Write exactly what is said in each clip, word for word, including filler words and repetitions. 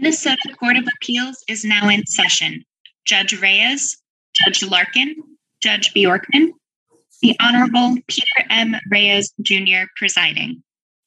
Minnesota Court of Appeals is now in session. Judge Reyes, Judge Larkin, Judge Bjorkman, the Honorable Peter M. Reyes, Junior presiding.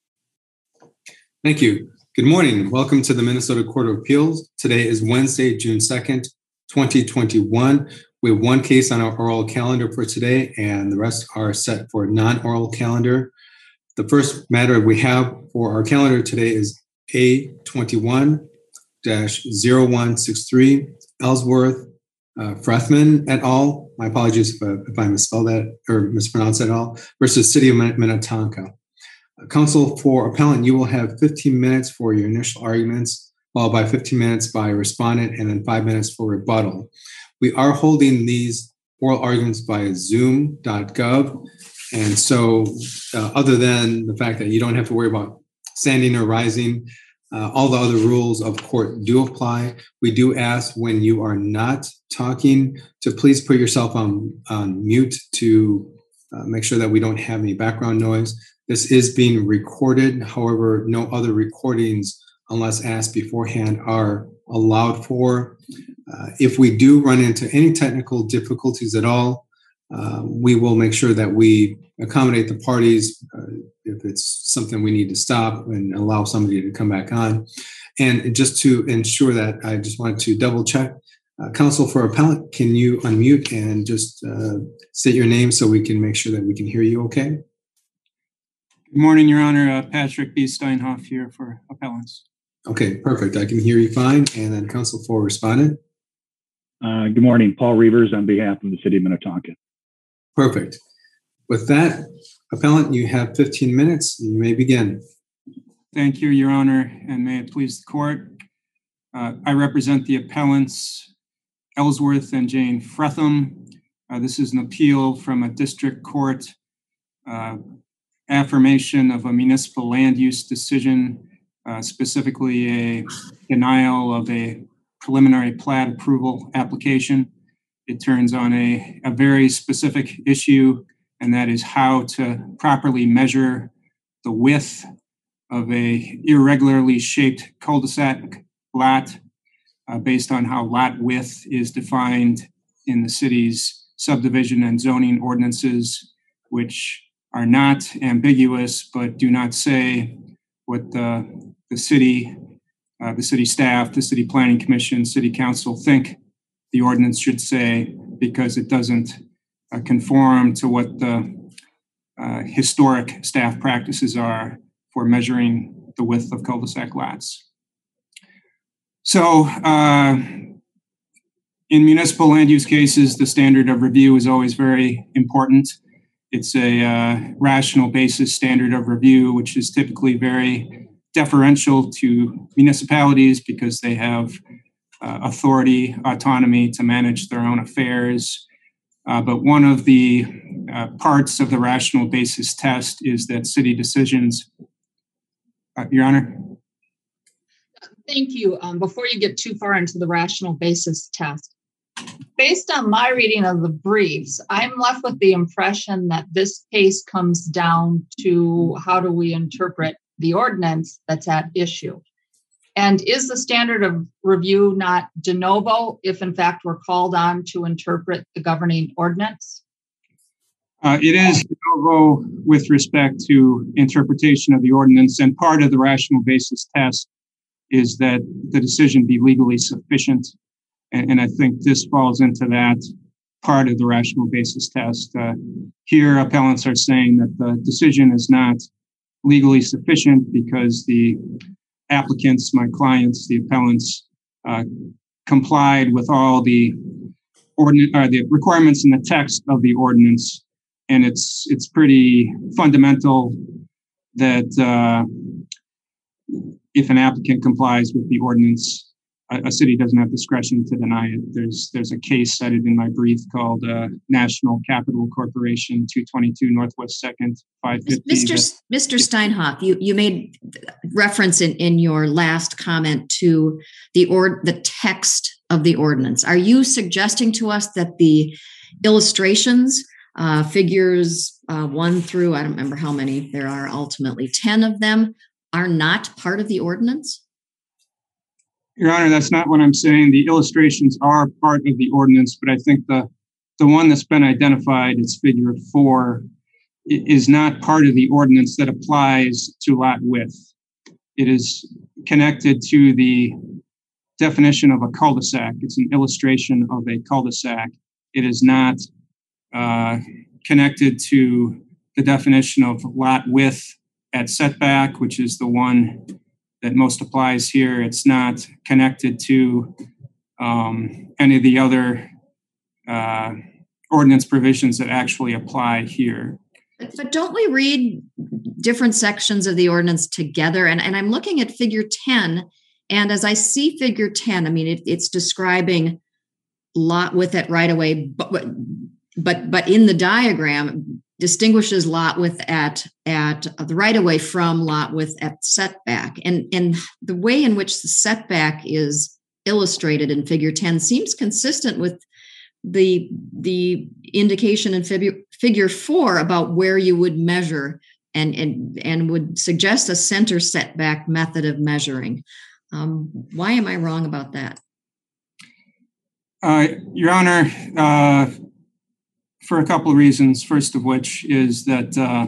Thank you. Good morning. Welcome to the Minnesota Court of Appeals. Today is Wednesday, June second, twenty twenty-one. We have one case on our oral calendar for today, and the rest are set for non-oral calendar. The first matter we have for our calendar today is A twenty-one dash zero one six three, Ellsworth uh, Frethman et al. My apologies if, uh, if I misspelled that or mispronounced that at all, versus City of Minnetonka. Uh, counsel for appellant, you will have fifteen minutes for your initial arguments, followed by fifteen minutes by respondent, and then five minutes for rebuttal. We are holding these oral arguments via zoom dot gov. And so uh, other than the fact that you don't have to worry about standing or rising, uh, all the other rules of court do apply. We do ask when you are not talking to please put yourself on, on mute to uh, make sure that we don't have any background noise. This is being recorded. However, no other recordings, unless asked beforehand, are allowed for. Uh, if we do run into any technical difficulties at all, uh, we will make sure that we accommodate the parties uh, if it's something we need to stop and allow somebody to come back on. And just to ensure that, I just wanted to double check. Uh, counsel for appellant, can you unmute and just uh, state your name so we can make sure that we can hear you okay? Good morning, Your Honor. Uh, Patrick B. Steinhoff here for appellants. Okay, perfect. I can hear you fine. And then counsel for respondent. Uh, good morning, Paul Reavers on behalf of the City of Minnetonka. Perfect. With that, appellant, you have fifteen minutes. You may begin. Thank you, Your Honor, and may it please the court. Uh, I represent the appellants Ellsworth and Jane Fretham. Uh, this is an appeal from a district court uh, affirmation of a municipal land use decision, uh, specifically a denial of a preliminary plat approval application. It turns on a, a very specific issue, and that is how to properly measure the width of a irregularly shaped cul-de-sac lot uh, based on how lot width is defined in the city's subdivision and zoning ordinances, which are not ambiguous but do not say what the, the city, uh, the city staff, the city planning commission, city council think the ordinance should say, because it doesn't uh, conform to what the uh, historic staff practices are for measuring the width of cul-de-sac lots. So uh, in municipal land use cases, the standard of review is always very important. It's a uh, rational basis standard of review, which is typically very deferential to municipalities because they have uh, authority, autonomy to manage their own affairs. Uh, but one of the uh, parts of the rational basis test is that city decisions, uh, Your Honor. Thank you. Um, before you get too far into the rational basis test, based on my reading of the briefs, I'm left with the impression that this case comes down to how do we interpret the ordinance that's at issue. And is the standard of review not de novo if, in fact, we're called on to interpret the governing ordinance? Uh, it is de novo with respect to interpretation of the ordinance, and part of the rational basis test is that the decision be legally sufficient. And, and I think this falls into that part of the rational basis test. Uh, here, appellants are saying that the decision is not legally sufficient because the applicants, my clients, the appellants, uh, complied with all the ordinance, uh, the requirements in the text of the ordinance, and it's it's pretty fundamental that uh, if an applicant complies with the ordinance, a, a city doesn't have discretion to deny it. There's there's a case cited in my brief called uh, National Capital Corporation, two twenty-two Northwest Second, five fifty. Mister That, Mister Steinhoff, you, you made reference in, in your last comment to the or the text of the ordinance. Are you suggesting to us that the illustrations, uh, figures uh, one through, I don't remember how many there are ultimately, ten of them, are not part of the ordinance? Your Honor, that's not what I'm saying. The illustrations are part of the ordinance, but I think the, the one that's been identified as figure four is not part of the ordinance that applies to lot width. It is connected to the definition of a cul-de-sac. It's an illustration of a cul-de-sac. It is not uh, connected to the definition of lot width at setback, which is the one that most applies here. It's not connected to um, any of the other uh, ordinance provisions that actually apply here. But, but don't we read different sections of the ordinance together? And, and I'm looking at figure ten, and as I see figure ten, I mean, it, it's describing lot width at right away, but, but, but in the diagram distinguishes lot width at, at the right of way from lot width at setback. And, and the way in which the setback is illustrated in figure ten seems consistent with the the indication in figure, figure four about where you would measure and, and, and would suggest a center setback method of measuring. Um, why am I wrong about that? Uh, Your Honor, uh, for a couple of reasons, first of which is that uh,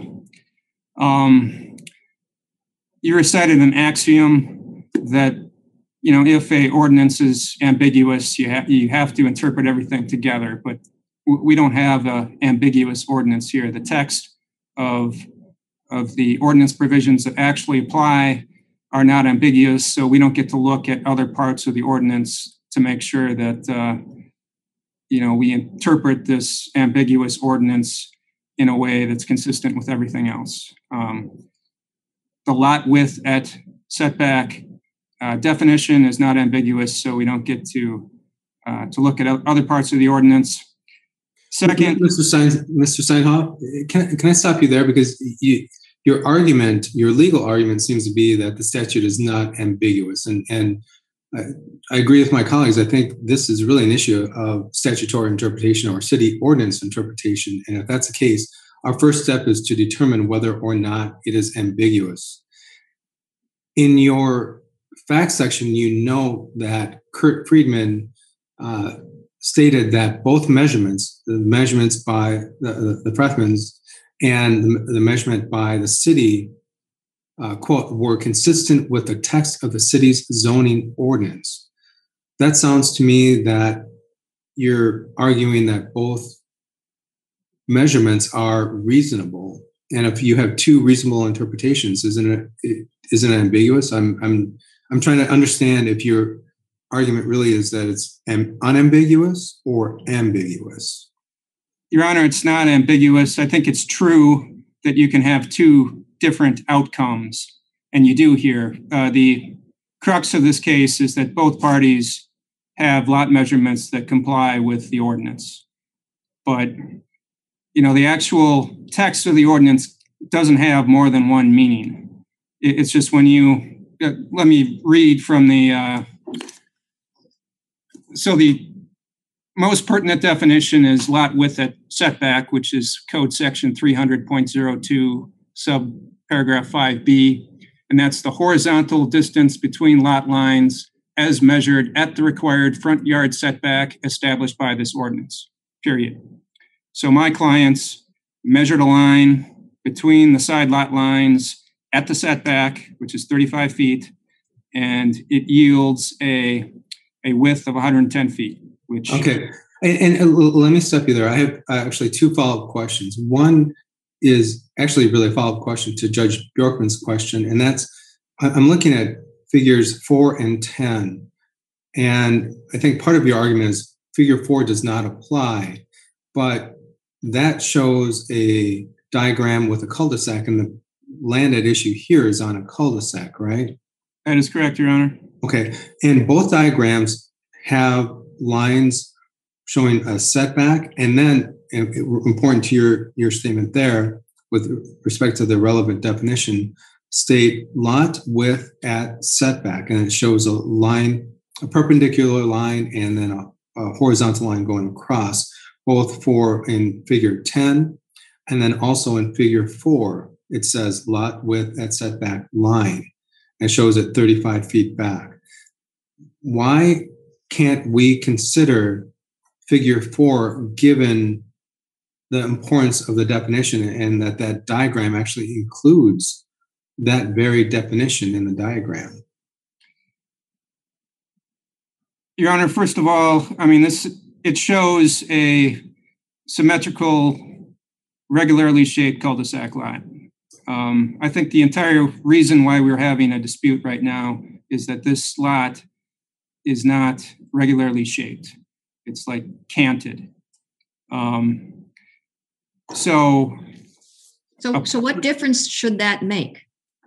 um, you recited an axiom that, you know, if a ordinance is ambiguous, you, ha- you have to interpret everything together. But w- we don't have an ambiguous ordinance here. The text of, of the ordinance provisions that actually apply are not ambiguous, so we don't get to look at other parts of the ordinance to make sure that, uh, you know, we interpret this ambiguous ordinance in a way that's consistent with everything else. Um, the lot width at setback Uh, definition is not ambiguous, so we don't get to uh, to look at other parts of the ordinance. Second, Mister Stein, Mister Steinhoff, can, can I stop you there? Because you, your argument, your legal argument seems to be that the statute is not ambiguous. And, and I, I agree with my colleagues. I think this is really an issue of statutory interpretation or city ordinance interpretation. And if that's the case, our first step is to determine whether or not it is ambiguous. In your facts section, you know that Kurt Friedman uh, stated that both measurements, the measurements by the, the, the Frethmans and the, the measurement by the city, uh, quote, were consistent with the text of the city's zoning ordinance. That sounds to me that you're arguing that both measurements are reasonable. And if you have two reasonable interpretations, isn't it, isn't it ambiguous? I'm, I'm, I'm trying to understand if your argument really is that it's unambiguous or ambiguous. Your Honor, it's not ambiguous. I think it's true that you can have two different outcomes, and you do here. Uh, the crux of this case is that both parties have lot measurements that comply with the ordinance. But, you know, the actual text of the ordinance doesn't have more than one meaning. It's just when you Uh, let me read from the, uh, so the most pertinent definition is lot width at setback, which is code section three hundred point oh two sub paragraph five B. And that's the horizontal distance between lot lines as measured at the required front yard setback established by this ordinance, period. So my clients measured a line between the side lot lines at the setback, which is thirty-five feet, and it yields a, a width of one hundred ten feet, which... Okay, and, and let me stop you there. I have actually two follow-up questions. One is actually really a follow-up question to Judge Bjorkman's question, and that's, I'm looking at figures four and ten, and I think part of your argument is figure four does not apply, but that shows a diagram with a cul-de-sac, and the land at issue here is on a cul-de-sac, right? That is correct, Your Honor. Okay, and both diagrams have lines showing a setback, and then, and important to your, your statement there, with respect to the relevant definition, state lot width at setback, and it shows a line, a perpendicular line, and then a, a horizontal line going across, both for in figure ten, and then also in figure four, it says lot width at setback line, and shows it thirty-five feet back. why can't we consider figure four given the importance of the definition and that that diagram actually includes that very definition in the diagram? Your Honor, first of all, I mean, this it shows a symmetrical, regularly shaped cul-de-sac lot. Um, I think the entire reason why we're having a dispute right now is that this lot is not regularly shaped. It's like canted. Um, so, So, so what difference should that make?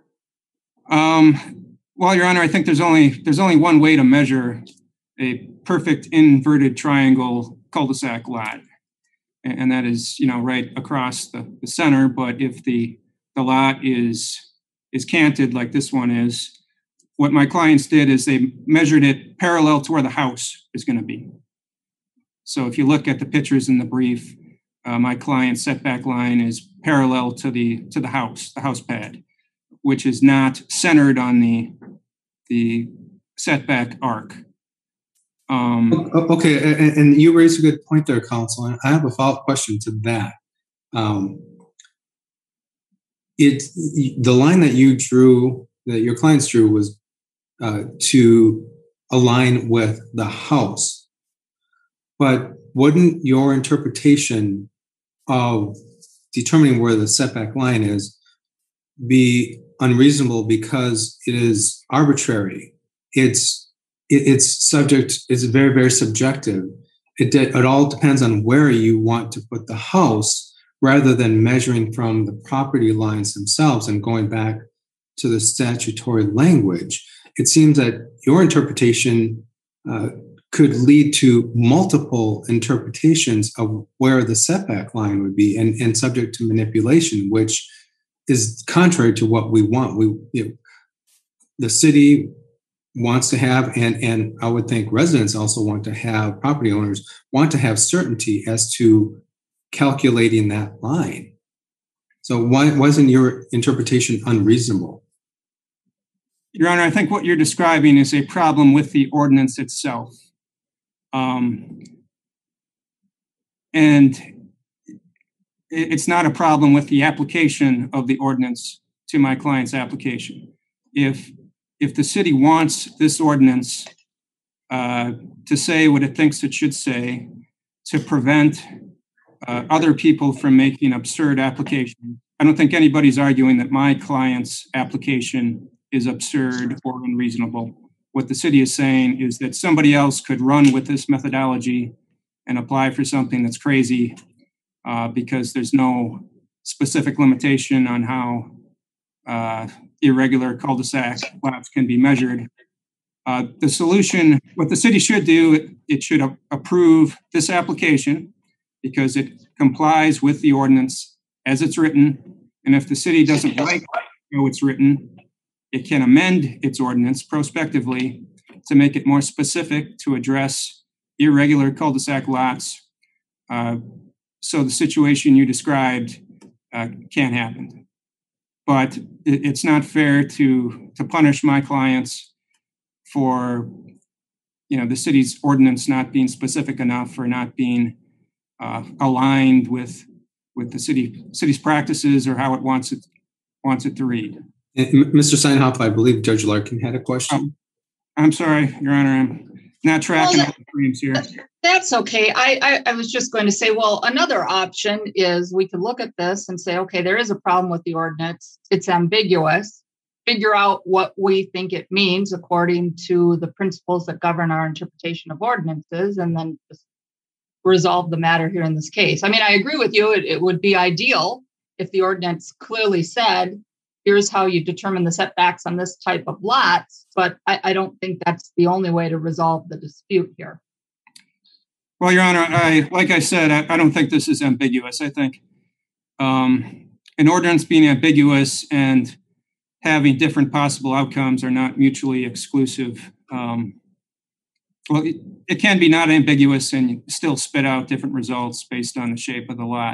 Um, well, Your Honor, I think there's only there's only one way to measure a perfect inverted triangle cul-de-sac lot, and, and that is, you know, right across the, the center. But if the the lot is is canted like this one is, what my clients did is they measured it parallel to where the house is going to be. So if you look at the pictures in the brief, uh, my client's setback line is parallel to the to the house, the house pad, which is not centered on the the setback arc. Um, okay, and, and you raised a good point there, counsel. And I have a follow-up question to that. Um, it the line that you drew, that your clients drew, was uh, to align with the house. But wouldn't your interpretation of determining where the setback line is be unreasonable because it is arbitrary? It's it, it's subject. It's very very subjective. It de- it all depends on where you want to put the house, rather than measuring from the property lines themselves and going back to the statutory language. It seems that your interpretation uh, could lead to multiple interpretations of where the setback line would be, and, and subject to manipulation, which is contrary to what we want. We, you know, the city wants to have, and, and I would think residents also want to have, property owners want to have certainty as to calculating that line. So why wasn't your interpretation unreasonable? Your Honor, I think what you're describing is a problem with the ordinance itself. Um, and it's not a problem with the application of the ordinance to my client's application. If if the city wants this ordinance uh, to say what it thinks it should say, to prevent uh, other people from making absurd applications, I don't think anybody's arguing that my client's application is absurd or unreasonable. What the city is saying is that somebody else could run with this methodology and apply for something that's crazy uh, because there's no specific limitation on how uh, irregular cul-de-sac lots can be measured. Uh, the solution, what the city should do, it, it should a- approve this application because it complies with the ordinance as it's written. And if the city doesn't like how it's written, it can amend its ordinance prospectively to make it more specific to address irregular cul-de-sac lots. Uh, so the situation you described uh, can't happen. But it, it's not fair to, to punish my clients for, you know, the city's ordinance not being specific enough or not being uh, aligned with with the city city's practices or how it wants it wants it to read. And Mister Steinhoff, I believe Judge Larkin had a question. Oh, I'm sorry, Your Honor, I'm not tracking well, that, all the frames here. That's okay. I, I I was just going to say, well, another option is we could look at this and say, okay, there is a problem with the ordinance. It's ambiguous. Figure out what we think it means according to the principles that govern our interpretation of ordinances, and then just resolve the matter here in this case. I mean, I agree with you. It, it would be ideal if the ordinance clearly said, here's how you determine the setbacks on this type of lots, but I, I don't think that's the only way to resolve the dispute here. Well, Your Honor, I like I said, I, I don't think this is ambiguous. I think um, an ordinance being ambiguous and having different possible outcomes are not mutually exclusive. Um, well, it, it can be not ambiguous and still spit out different results based on the shape of the lot.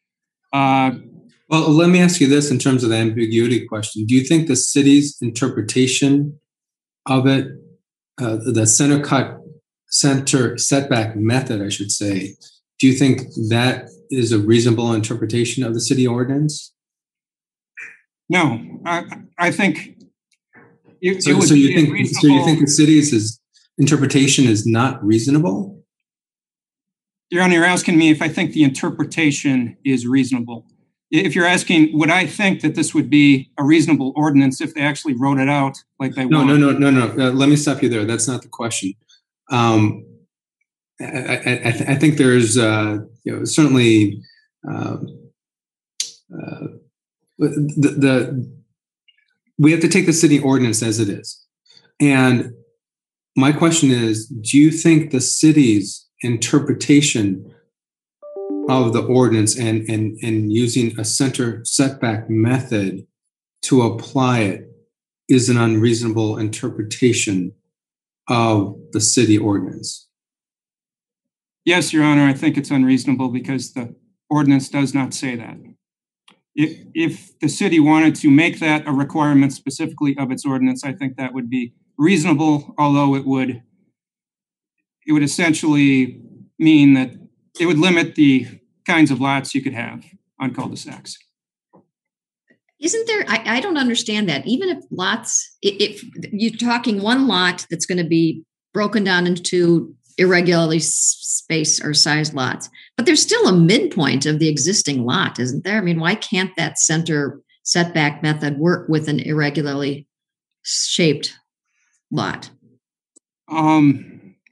Uh, Well, let me ask you this in terms of the ambiguity question. Do you think the city's interpretation of it uh, the center cut, center setback method, I should say, do you think that is a reasonable interpretation of the city ordinance? No, I, I think it, So, it would so you be think so reasonable- you think the city's is, interpretation is not reasonable? Your Honor, you're asking me if I think the interpretation is reasonable. If you're asking, would I think that this would be a reasonable ordinance if they actually wrote it out like they No, want? no, no, no, no. Uh, let me stop you there. That's not the question. Um, I, I, I, th- I think there's uh, you know, certainly uh, uh, the, the we have to take the city ordinance as it is. And my question is, do you think the city's interpretation of the ordinance and, and, and using a center setback method to apply it is an unreasonable interpretation of the city ordinance? Yes, Your Honor, I think it's unreasonable because the ordinance does not say that. If, if the city wanted to make that a requirement specifically of its ordinance, I think that would be reasonable, although it would it would essentially mean that it would limit the kinds of lots you could have on cul-de-sacs. Isn't there, I, I don't understand that. Even if lots, if, if you're talking one lot that's going to be broken down into irregularly spaced or sized lots, but there's still a midpoint of the existing lot, isn't there? I mean, why can't that center setback method work with an irregularly shaped lot? Um,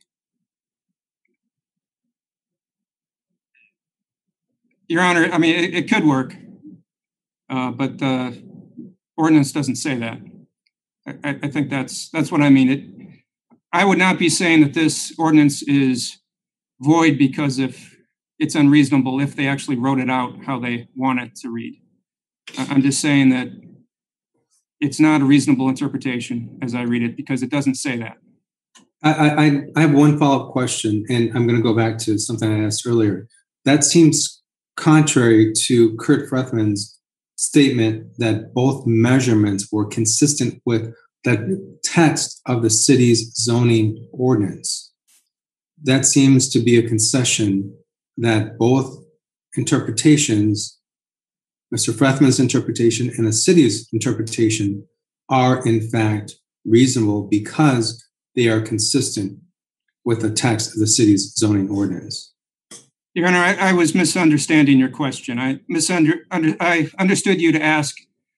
Your Honor, I mean, it, it could work, uh, but the ordinance doesn't say that. I, I think that's that's what I mean. It. I would not be saying that this ordinance is void because if it's unreasonable if they actually wrote it out how they want it to read. I'm just saying that it's not a reasonable interpretation as I read it because it doesn't say that. I, I, I have one follow-up question, and I'm going to go back to something I asked earlier. That seems contrary to Kurt Frethman's statement that both measurements were consistent with the text of the city's zoning ordinance. That seems to be a concession that both interpretations, Mister Frethman's interpretation and the city's interpretation, are in fact reasonable because they are consistent with the text of the city's zoning ordinance. Your Honor, I, I was misunderstanding your question. I misunder, under, I understood you to ask,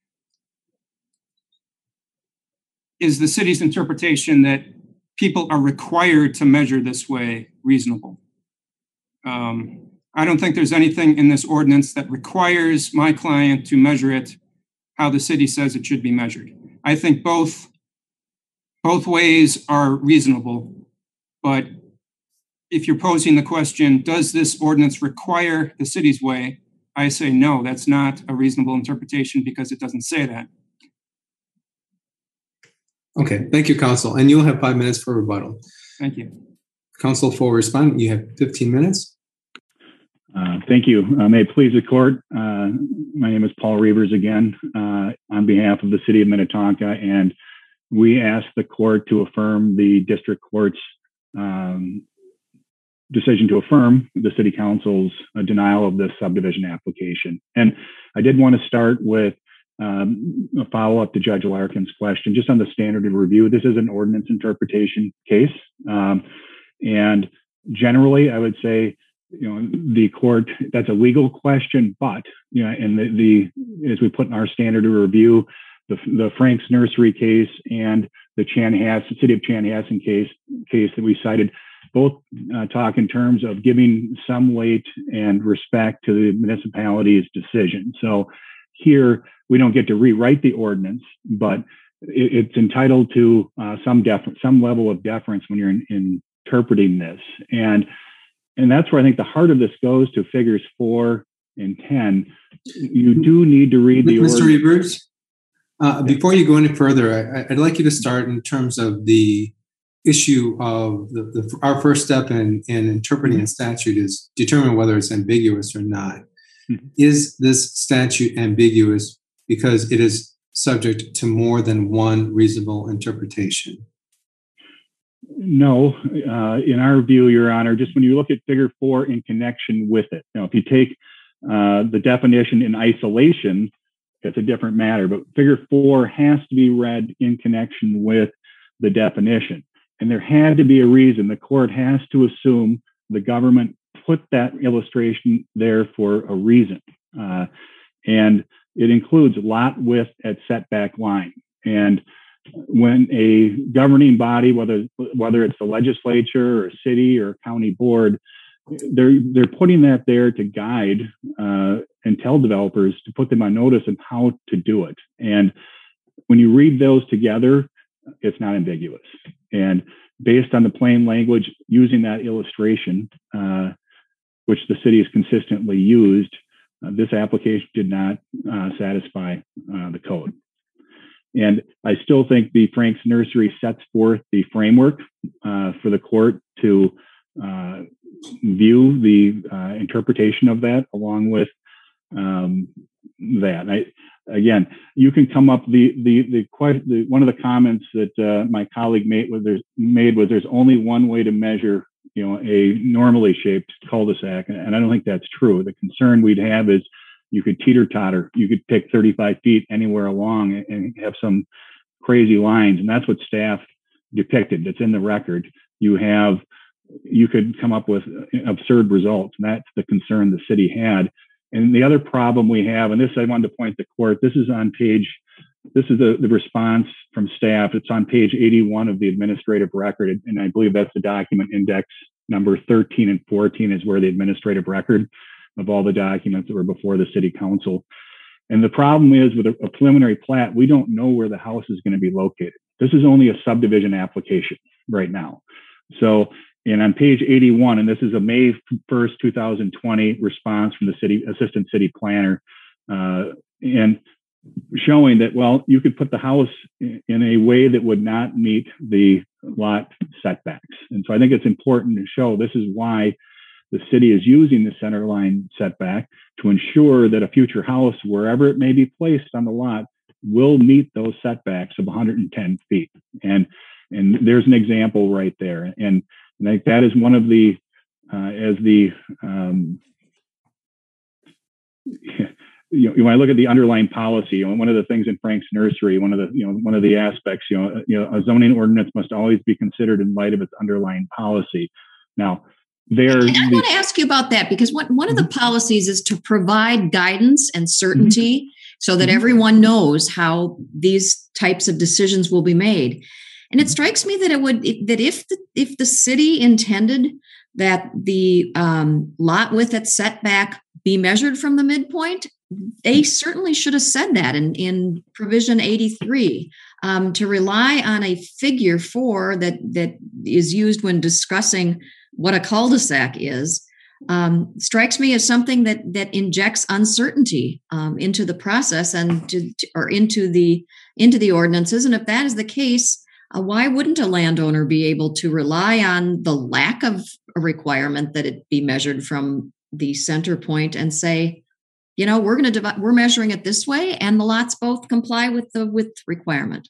is the city's interpretation that people are required to measure this way reasonable? Um, I don't think there's anything in this ordinance that requires my client to measure it how the city says it should be measured. I think both, both ways are reasonable, but if you're posing the question, does this ordinance require the city's way? I say no, that's not a reasonable interpretation because it doesn't say that. Okay, thank you, Counsel. And you'll have five minutes for rebuttal. Thank you. Counsel for respondent, you have fifteen minutes. Uh, thank you. Uh, may it please the court. Uh, my name is Paul Reavers again uh, on behalf of the city of Minnetonka, and we ask the court to affirm the district court's um, decision to affirm the city council's uh, denial of this subdivision application. And I did want to start with um, a follow-up to Judge Larkin's question, just on the standard of review. This is an ordinance interpretation case. Um, and generally, I would say, you know, the court, that's a legal question, but, you know, and the, the as we put in our standard of review, the, the Frank's Nursery case and the Chanhassen, City of Chanhassen case, case that we cited, both uh, talk in terms of giving some weight and respect to the municipality's decision. So here, we don't get to rewrite the ordinance, but it, it's entitled to uh, some defer- some level of deference when you're in, in interpreting this. And, and that's where I think the heart of this goes to figures four and ten. You do need to read the Mister ordinance. Reavers, uh, before you go any further, I, I'd like you to start in terms of the issue of the, the, our first step in, in interpreting a statute is determine whether it's ambiguous or not. Mm-hmm. Is this statute ambiguous because it is subject to more than one reasonable interpretation? No, uh, in our view, Your Honor, just when you look at figure four in connection with it, you know, if you take uh, the definition in isolation, it's a different matter, but figure four has to be read in connection with the definition. And there had to be a reason. The court has to assume the government put that illustration there for a reason. Uh, and it includes lot width at setback line. And when a governing body, whether whether it's the legislature or a city or a county board, they're they're putting that there to guide uh, and tell developers to put them on notice of how to do it. And when you read those together, it's not ambiguous. And based on the plain language using that illustration, uh, which the city has consistently used, uh, this application did not uh, satisfy uh, the code. And I still think the Frank's Nursery sets forth the framework uh, for the court to uh, view the uh, interpretation of that along with um, that. And I, again, you can come up the the the, quite, the one of the comments that uh, my colleague made was there's made was there's only one way to measure, you know, a normally shaped cul-de-sac, and I don't think that's true. The concern we'd have is you could teeter-totter. You could pick thirty-five feet anywhere along and have some crazy lines. And that's what staff depicted. That's in the record. You have, you could come up with absurd results. And that's the concern the city had. And the other problem we have, and this I wanted to point to court, this is on page, this is the, the response from staff. It's on page eighty-one of the administrative record. And I believe that's the document index number thirteen and fourteen is where the administrative record of all the documents that were before the city council. And the problem is with a, a preliminary plat, we don't know where the house is going to be located. This is only a subdivision application right now. So, and on page eighty-one, and this is a May first, two thousand twenty response from the city assistant city planner, uh, and showing that, well, you could put the house in, in a way that would not meet the lot setbacks. And so I think it's important to show this is why the city is using the center line setback to ensure that a future house, wherever it may be placed on the lot, will meet those setbacks of one hundred ten feet. And and there's an example right there. And, and I think that is one of the, uh, as the, um, you know, when I look at the underlying policy, you know, one of the things in Frank's Nursery, one of the, you know, one of the aspects, you know, you know, a zoning ordinance must always be considered in light of its underlying policy. Now, There, I want to ask you about that because one, one of the policies is to provide guidance and certainty mm-hmm. so that everyone knows how these types of decisions will be made. And it strikes me that it would that if the, if the city intended that the um, lot width at setback be measured from the midpoint, they certainly should have said that in, in provision eighty-three. Um, to rely on a figure four that that is used when discussing what a cul-de-sac is, um, strikes me as something that that injects uncertainty um, into the process and to, or into the into the ordinances. And if that is the case, uh, why wouldn't a landowner be able to rely on the lack of a requirement that it be measured from the center point and say, you know, we're going to divide, we're measuring it this way, and the lots both comply with the width requirement?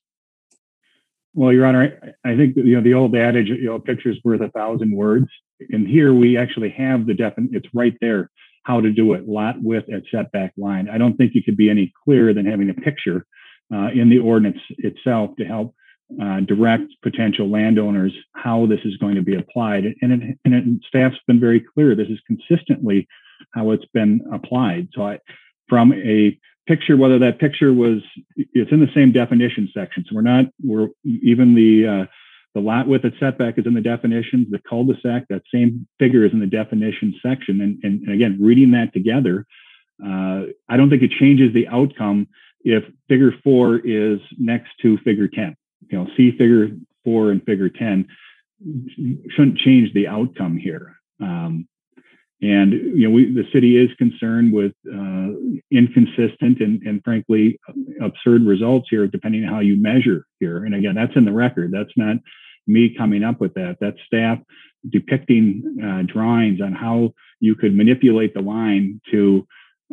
Well, Your Honor, I, I think that, you know, the old adage, you know, a picture's worth a thousand words. And here we actually have the definition. It's right there, how to do it, lot width at setback line. I don't think you could be any clearer than having a picture uh, in the ordinance itself to help uh, direct potential landowners how this is going to be applied. And, it, and it, staff's been very clear. This is consistently how it's been applied. So I, from a picture, whether that picture was, it's in the same definition section. So we're not, we're even the, uh, the lot width at setback is in the definitions, the cul-de-sac, that same figure is in the definition section. And, and, and again, reading that together, uh, I don't think it changes the outcome if figure four is next to figure ten. You know, see figure four and figure ten shouldn't change the outcome here. Um, And, you know, we, the city is concerned with uh, inconsistent and, and frankly, absurd results here, depending on how you measure here. And again, that's in the record. That's not me coming up with that. That's staff depicting uh, drawings on how you could manipulate the line to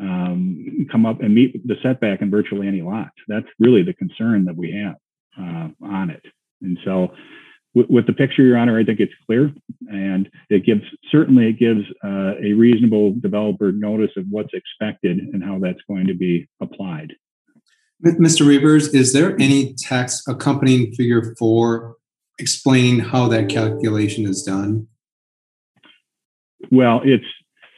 um, come up and meet the setback in virtually any lot. That's really the concern that we have uh, on it. And so with, with the picture, Your Honor, I think it's clear, and it gives certainly it gives uh, a reasonable developer notice of what's expected and how that's going to be applied. Mister Reavers, is there any text accompanying figure four explaining how that calculation is done? Well, it's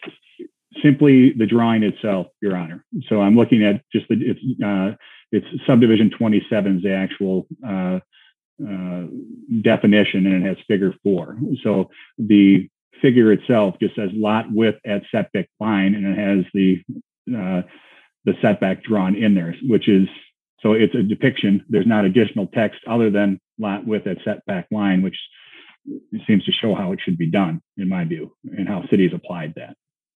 simply the drawing itself, Your Honor. So I'm looking at just the, it's, uh, it's subdivision twenty-seven's actual uh, uh, definition, and it has figure four. So the figure itself just says lot width at setback line, and it has the uh, the setback drawn in there, which is, so it's a depiction. There's not additional text other than lot width at setback line, which seems to show how it should be done, in my view, and how cities applied that.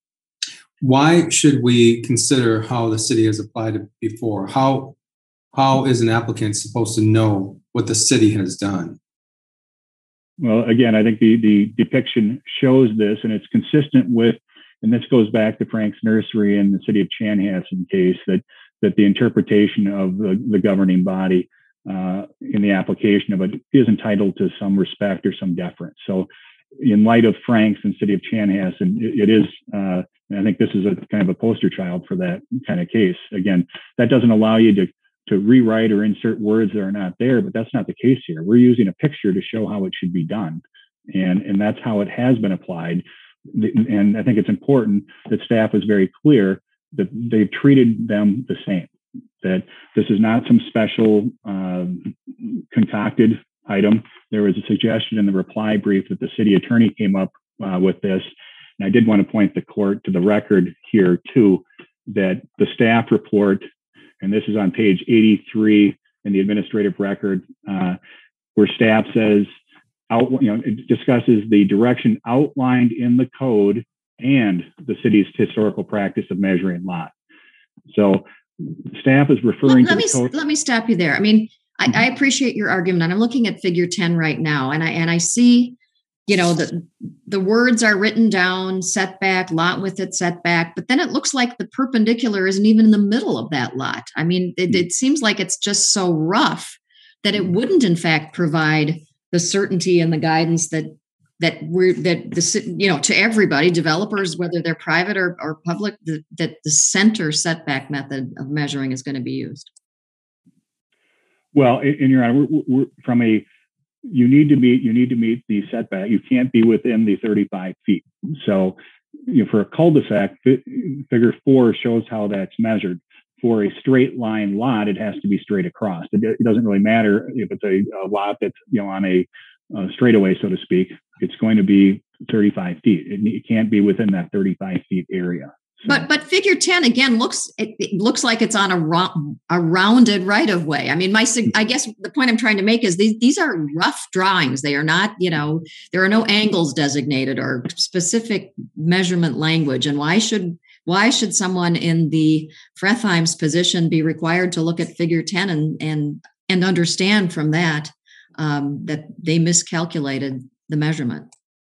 Why should we consider how the city has applied it before? How, how is an applicant supposed to know what the city has done? Well, again, I think the, the depiction shows this, and it's consistent with, and this goes back to Frank's Nursery and the city of Chanhassen case, that, that the interpretation of the, the governing body uh, in the application of it is entitled to some respect or some deference. So in light of Frank's and city of Chanhassen, it, it is, uh, and I think this is a kind of a poster child for that kind of case. Again, that doesn't allow you to, to rewrite or insert words that are not there, but that's not the case here. We're using a picture to show how it should be done. And, and that's how it has been applied. And I think it's important that staff is very clear that they've treated them the same, that this is not some special uh, concocted item. There was a suggestion in the reply brief that the city attorney came up uh, with this. And I did want to point the court to the record here too, that the staff report, and this is on page eighty-three in the administrative record, uh, where staff says, out, you know, it discusses the direction outlined in the code and the city's historical practice of measuring lot. So staff is referring let, let to me, the code. Let me stop you there. I mean, I, I appreciate your argument, and I'm looking at figure ten right now, and I and I see, you know, the the words are written down, setback, lot width at setback, but then it looks like the perpendicular isn't even in the middle of that lot. I mean, it, it seems like it's just so rough that it wouldn't, in fact, provide the certainty and the guidance that that we're that the you know to everybody, developers, whether they're private or, or public, the, that the center setback method of measuring is going to be used. Well, in your honor, we're, we're, from a you need to meet you need to meet the setback. You can't be within the thirty-five feet. So, you know, for a cul-de-sac, figure four shows how that's measured. For a straight line lot, it has to be straight across. It, it doesn't really matter if it's a, a lot that's, you know, on a, a straightaway, so to speak. It's going to be thirty-five feet. It, it can't be within that thirty-five feet area. So. But but figure ten again looks it, it looks like it's on a ro- a rounded right of way. I mean, my I guess the point I'm trying to make is these these are rough drawings. They are not, you know, there are no angles designated or specific measurement language. And why should why should someone in the Frethheim's position be required to look at figure ten and and and understand from that um, that they miscalculated the measurement?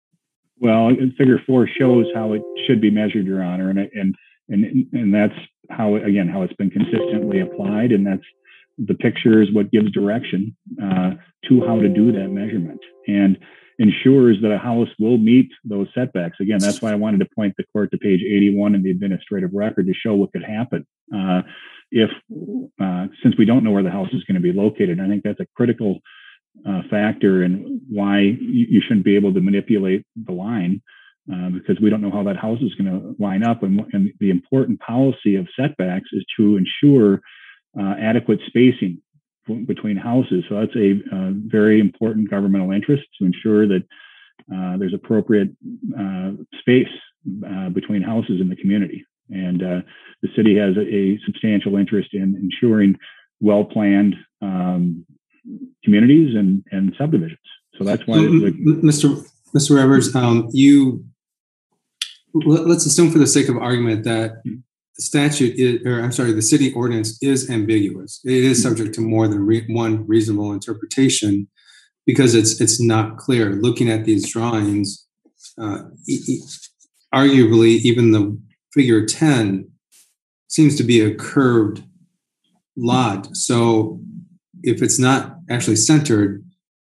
Well, figure four shows how it should be measured, Your Honor, and and and and that's how, again, how it's been consistently applied, and that's the picture is what gives direction uh, to how to do that measurement and ensures that a house will meet those setbacks. Again, that's why I wanted to point the court to page eighty-one in the administrative record to show what could happen uh, if, uh, since we don't know where the house is going to be located. I think that's a critical Uh, factor and why you, you shouldn't be able to manipulate the line uh, because we don't know how that house is going to line up. And, and the important policy of setbacks is to ensure uh, adequate spacing between houses. So that's a uh, very important governmental interest, to ensure that uh, there's appropriate uh, space uh, between houses in the community. And uh, the city has a, a substantial interest in ensuring well-planned um, communities and, and subdivisions. So that's why, so, Mister Mister Reavers, um, you let, let's assume for the sake of argument that the statute is, or I'm sorry, the city ordinance is ambiguous. It is subject to more than re- one reasonable interpretation because it's it's not clear. Looking at these drawings, uh, e- e- arguably even the figure ten seems to be a curved lot. So if it's not actually centered,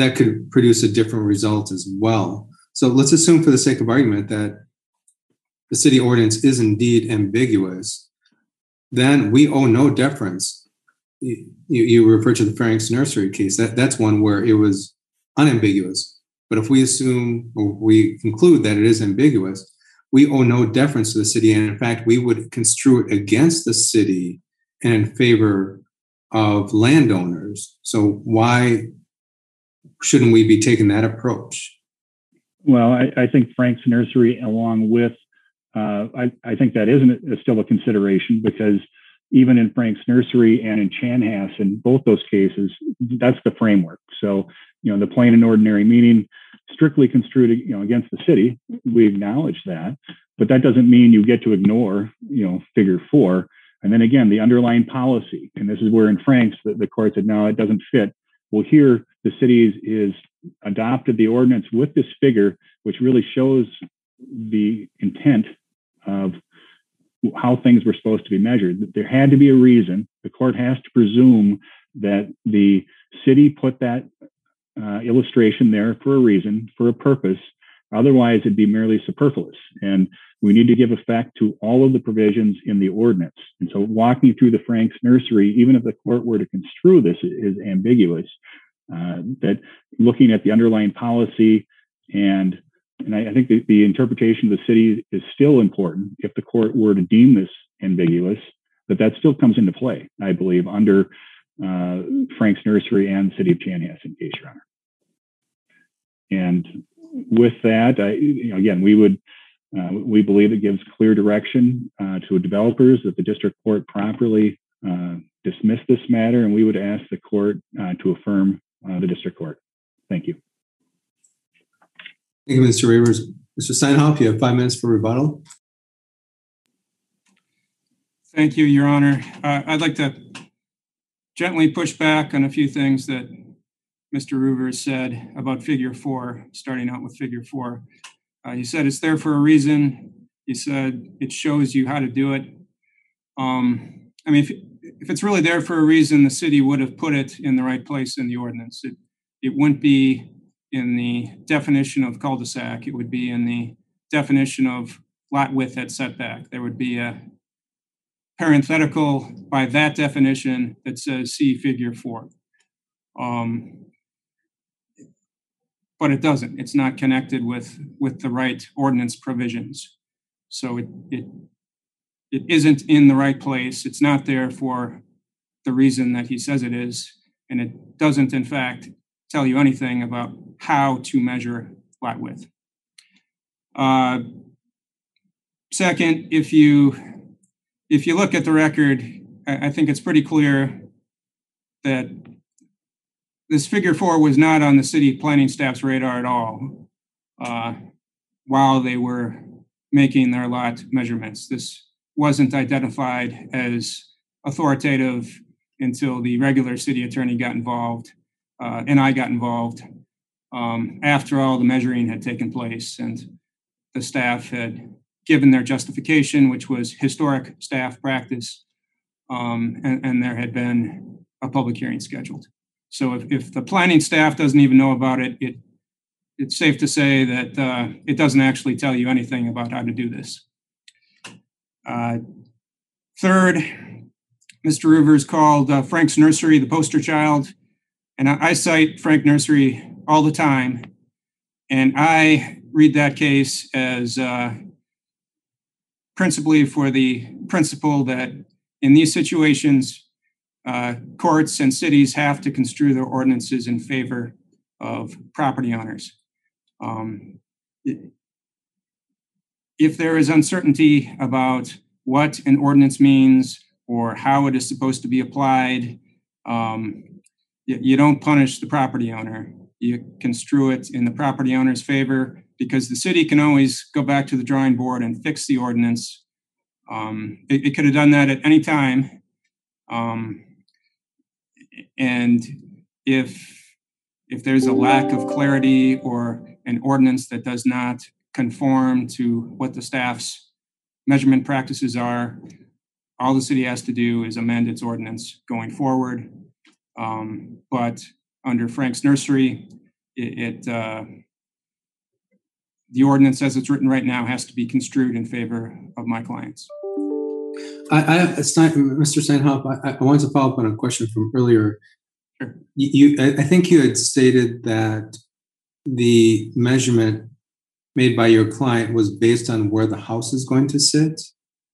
that could produce a different result as well. So let's assume for the sake of argument that the city ordinance is indeed ambiguous. Then we owe no deference. You, you refer to the Frank's Nursery case. That, that's one where it was unambiguous. But if we assume or we conclude that it is ambiguous, we owe no deference to the city. And in fact, we would construe it against the city and in favor of landowners. So why shouldn't we be taking that approach? Well, I, I think Frank's Nursery, along with, uh, I, I think that isn't a, still a consideration, because even in Frank's Nursery and in Chanhassen, both those cases, that's the framework. So, you know, the plain and ordinary meaning strictly construed, you know, against the city, we acknowledge that, but that doesn't mean you get to ignore, you know, figure four. And then again, the underlying policy, and this is where in Frank's, the, the court said, no, it doesn't fit. Well, here, the city is, is adopted the ordinance with this figure, which really shows the intent of how things were supposed to be measured. There had to be a reason. The court has to presume that the city put that uh, illustration there for a reason, for a purpose. Otherwise, it'd be merely superfluous. And we need to give effect to all of the provisions in the ordinance. And so walking through the Frank's Nursery, even if the court were to construe this is ambiguous, uh, that looking at the underlying policy and And I, I think the, the interpretation of the city is still important. If the court were to deem this ambiguous, that that still comes into play, I believe, under uh, Frank's Nursery and City of Chanhassen case, Your Honor. And with that, I, you know, again, we would uh, we believe it gives clear direction uh, to developers that the district court properly uh, dismiss this matter, and we would ask the court uh, to affirm uh, the district court. Thank you. Thank you, Mister Rivers. Mister Steinhoff, you have five minutes for rebuttal. Thank you, Your Honor. Uh, I'd like to gently push back on a few things that Mister Rivers said about figure four, starting out with figure four. Uh, he said it's there for a reason. He said it shows you how to do it. Um, I mean, if, if it's really there for a reason, the city would have put it in the right place in the ordinance. It, it wouldn't be in the definition of cul-de-sac. It would be in the definition of lot width at setback. There would be a parenthetical by that definition that says see figure four. Um, but it doesn't. It's not connected with, with the right ordinance provisions. So it, it, it isn't in the right place. It's not there for the reason that he says it is. And it doesn't, in fact, tell you anything about how to measure lot width. Uh, second, if you if you look at the record, I, I think it's pretty clear that this figure four was not on the city planning staff's radar at all uh, while they were making their lot measurements. This wasn't identified as authoritative until the regular city attorney got involved. Uh, and I got involved um, after all the measuring had taken place and the staff had given their justification, which was historic staff practice, um, and, and there had been a public hearing scheduled. So if, if the planning staff doesn't even know about it, it it's safe to say that uh, it doesn't actually tell you anything about how to do this. Uh, third, Mister Rivers called uh, Frank's Nursery the poster child. And I cite Frank Nursery all the time, and I read that case as uh, principally for the principle that in these situations, uh, courts and cities have to construe their ordinances in favor of property owners. Um, if there is uncertainty about what an ordinance means or how it is supposed to be applied, um, you don't punish the property owner. You construe it in the property owner's favor because the city can always go back to the drawing board and fix the ordinance. Um, it, it could have done that at any time. Um, and if, if there's a lack of clarity or an ordinance that does not conform to what the staff's measurement practices are, all the city has to do is amend its ordinance going forward. Um, but under Frank's Nursery, it, it uh, the ordinance as it's written right now has to be construed in favor of my clients. I, I Stein, Mister Steinhoff, I, I wanted to follow up on a question from earlier. Sure. You, you, I think you had stated that the measurement made by your client was based on where the house is going to sit.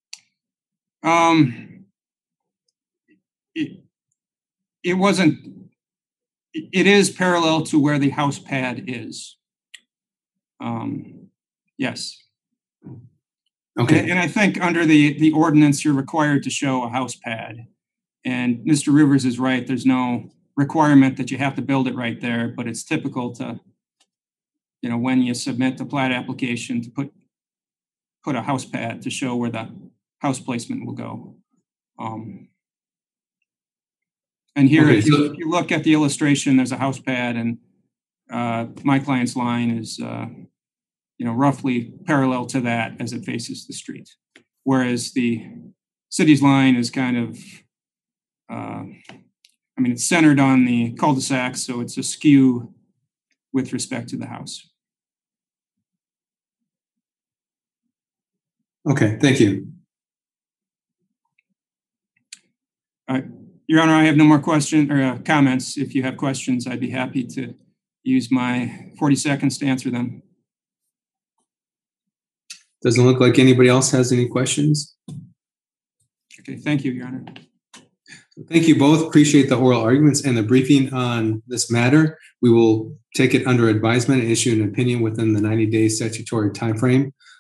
Um, it, it wasn't, it is parallel to where the house pad is. Um, yes. Okay. And, and I think under the, the ordinance, you're required to show a house pad. And Mister Rivers is right. There's no requirement that you have to build it right there, but it's typical to, you know, when you submit the plat application to put, put a house pad to show where the house placement will go. Um, and here, Okay, if, you, so- if you look at the illustration, there's a house pad, and uh, my client's line is, uh, you know, roughly parallel to that as it faces the street. Whereas the city's line is kind of, uh, I mean, it's centered on the cul-de-sac, so it's askew with respect to the house. Okay, thank you. Uh, Your Honor, I have no more questions or uh, comments. If you have questions, I'd be happy to use my forty seconds to answer them. Doesn't look like anybody else has any questions. Okay, thank you, Your Honor. Thank you both. Appreciate the oral arguments and the briefing on this matter. We will take it under advisement and issue an opinion within the ninety day statutory timeframe.